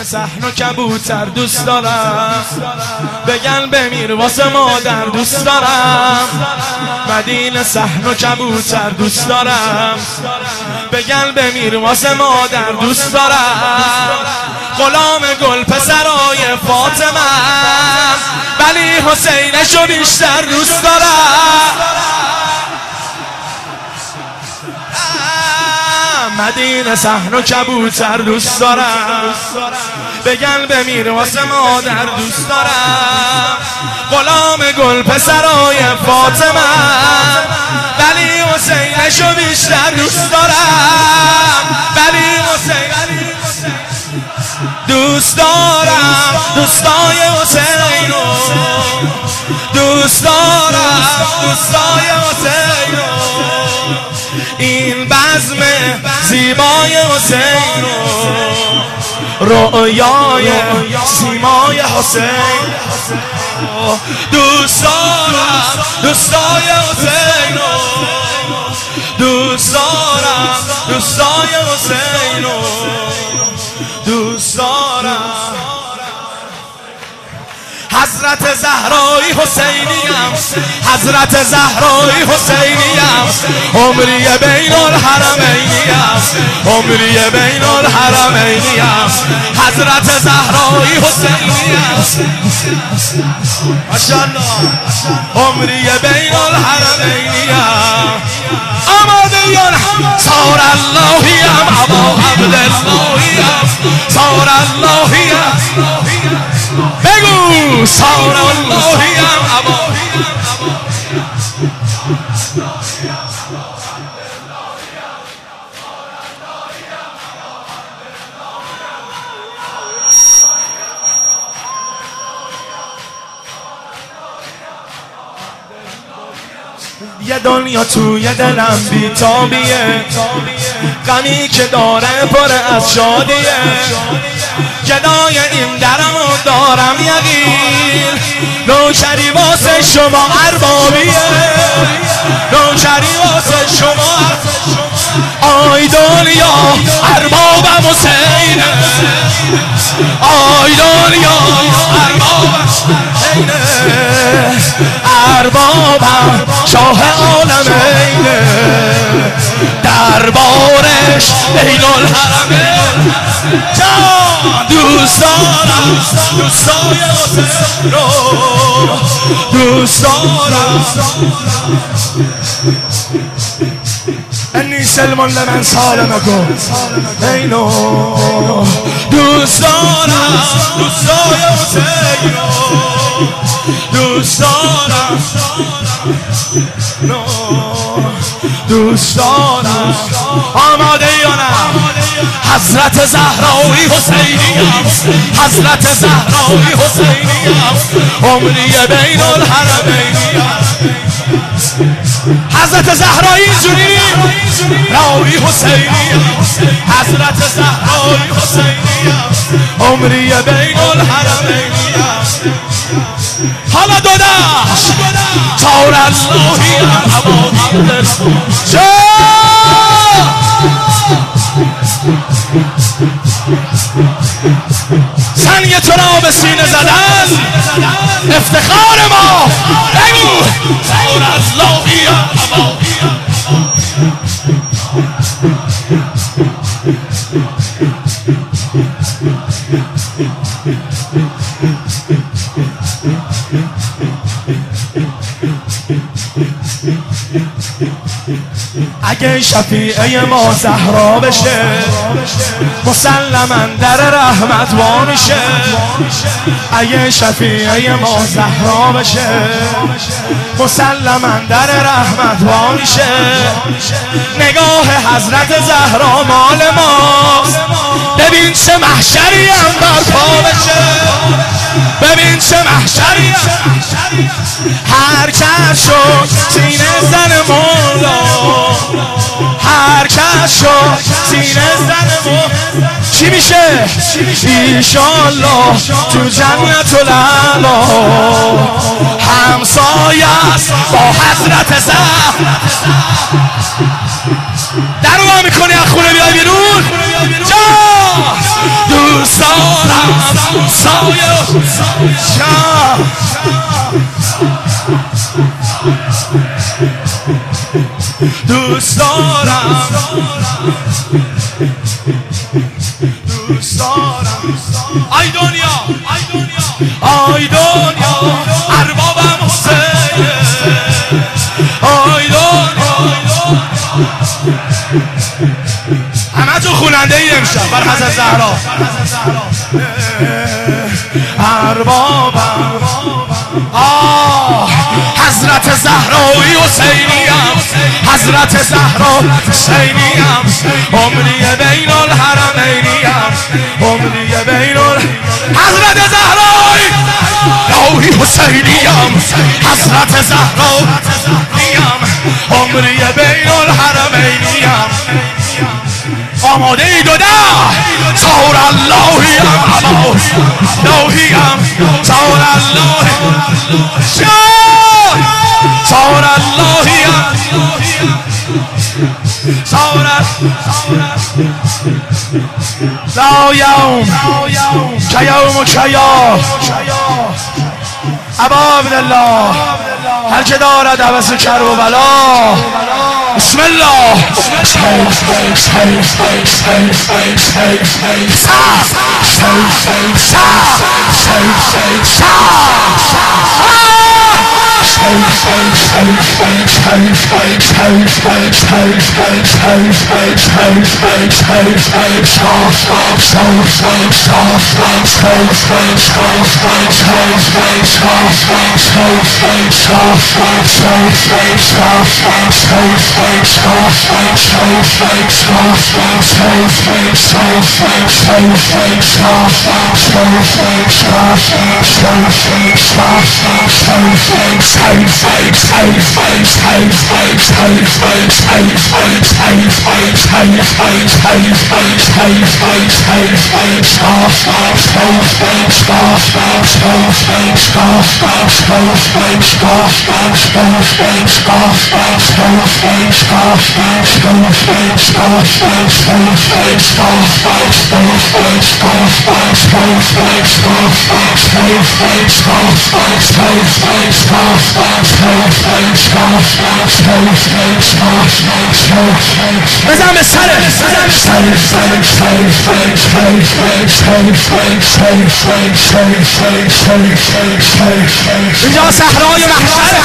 مدینه صحن و کبوتر دوست دارم، بگن بمیر واسه مادر دوست دارم. مدینه صحن و کبوتر دوست دارم، بگن بمیر واسه مادر دوست دارم. غلام گل پسرای فاطمه ولی حسینشو بیشتر دوست دارم. مدینه صحن و کبوتر دوست دارم، بگن بمیر واسه مادر دوست دارم. غلام گل پسرای فاطمه ولی حسینشو بیشتر دوست دارم. ولی حسین دوست دارم، دوستای حسینو دوست دارم، دوستای حسینو. این بزم زیبای حسین و رؤیای سیمای حسین دوست دارم، دوستای حسین و دوست دارم، دوستای حسین و دوست دارم. حضرت زهرای حسینیم، حضرت زهرای حسینیم، عمری بین الحرمینیم، عمری بین الحرمینیم. حضرت زهرای حسینیم ماشاءالله، عمری بین الحرمینیم. آمادیان صار اللهیم ابا عبداللهیم، صار اللهیم بگو صار اللهیم ابا. یه دنیا توی دلم بیتابیه، غمی که داره پر از شادیه. گدای این درمو دارم یقین، نوکری واسه شما اربابیه، نوکری واسه شما. آی دنیا اربابم حسینه، آی دنیا اربابم حسینه، اربابم شاه عالمینه، دربارش بین الحرمین. جان دوست دارم، دوستای حسین رو دوست دارم. انی سلمان لمن سالمکم اینو دوست دارم، دوستای حسین رو دوست دارم، دوست دارم. آماده یا نه؟ حضرت زهرای حسینیم، حضرت زهرای حسینیم، عمری بین الحرمینیم. حضرت زهرای اینجوری راوی حسینیم، حضرت زهرای حسینیم، عمری بین الحرمینیم. حالا دو دشت صار اللهیم ابا سنگ تو را به سینه زدن افتخار ما. بگو صار اللهیم ابا. اگه شفیعه ما زهرا بشه مسلماً در رحمت وانشه. اگه شفیعه ما زهرا بشه مسلماً در رحمت وانشه. نگاه حضرت زهرا مال ماست، ببین چه محشری هم برپا بشه، ببین چه محشری هم. هر کس شد سینه زن مولا، هر کس شد سینه زن مولا. چی میشه؟ ایشالله تو جنت العلا همسایه است با حضرت زهرا. درو میکنی از خونه بیای بیرون. جا دوست دوست دارم سایه دوست دارم دوست دارم آی دنیا آی دنیا اربابم حسین آی دنیا همه تو خوننده ای امشب بر حضرت زهرا اربابم حضرت زهرایی حسینیم حضرت زهرا حسینیم عمری بین الحرمینیم عمری بین حضرت زهرایی لاهی حسینیم حضرت زهرا عمری بین الحرمینیم آماده ای دو ده سور اللهیم لاهیم سور الله سور اللهیم سور لا یوم کیوم کیا ابا عبدالله هر که دارد عوض کرب و بلا بسم الله بزن به سره اینجا صحرای محشر